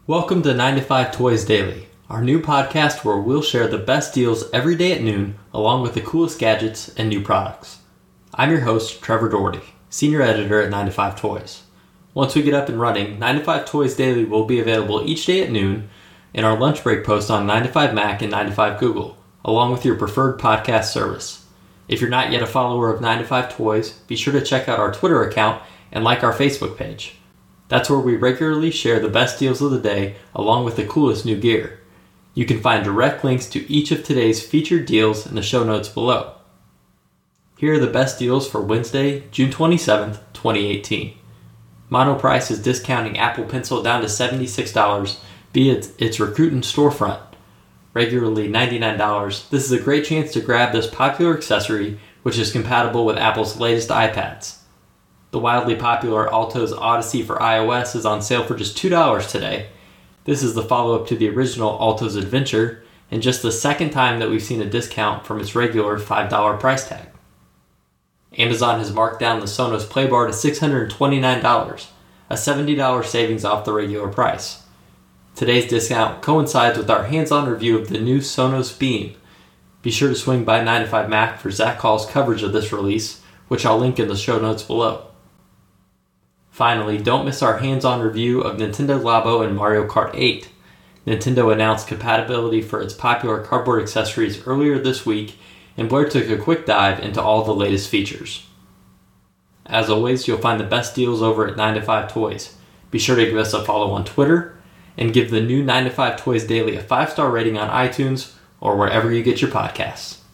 Welcome to 9 to 5 Toys Daily, our new podcast where we'll share the best deals every day at noon, along with the coolest gadgets and new products. I'm your host, Trevor Doherty, Senior Editor at 9 to 5 Toys. Once we get up and running, 9 to 5 Toys Daily will be available each day at noon in our lunch break post on 9 to 5 Mac and 9 to 5 Google, along with your preferred podcast service. If you're not yet a follower of 9 to 5 Toys, be sure to check out our Twitter account and like our Facebook page. That's where we regularly share the best deals of the day along with the coolest new gear. You can find direct links to each of today's featured deals in the show notes below. Here are the best deals for Wednesday, June 27th, 2018. Monoprice is discounting Apple Pencil down to $76 via its Rakuten storefront. Regularly $99, this is a great chance to grab this popular accessory, which is compatible with Apple's latest iPads. The wildly popular Alto's Odyssey for iOS is on sale for just $2 today. This is the follow-up to the original Alto's Adventure, and just the second time that we've seen a discount from its regular $5 price tag. Amazon has marked down the Sonos Playbar to $629, a $70 savings off the regular price. Today's discount coincides with our hands-on review of the new Sonos Beam. Be sure to swing by 9 to 5 Mac for Zach Hall's coverage of this release, which I'll link in the show notes below. Finally, don't miss our hands-on review of Nintendo Labo and Mario Kart 8. Nintendo announced compatibility for its popular cardboard accessories earlier this week, and Blair took a quick dive into all the latest features. As always, you'll find the best deals over at 9 to 5 Toys. Be sure to give us a follow on Twitter, and give the new 9 to 5 Toys Daily a 5-star rating on iTunes or wherever you get your podcasts.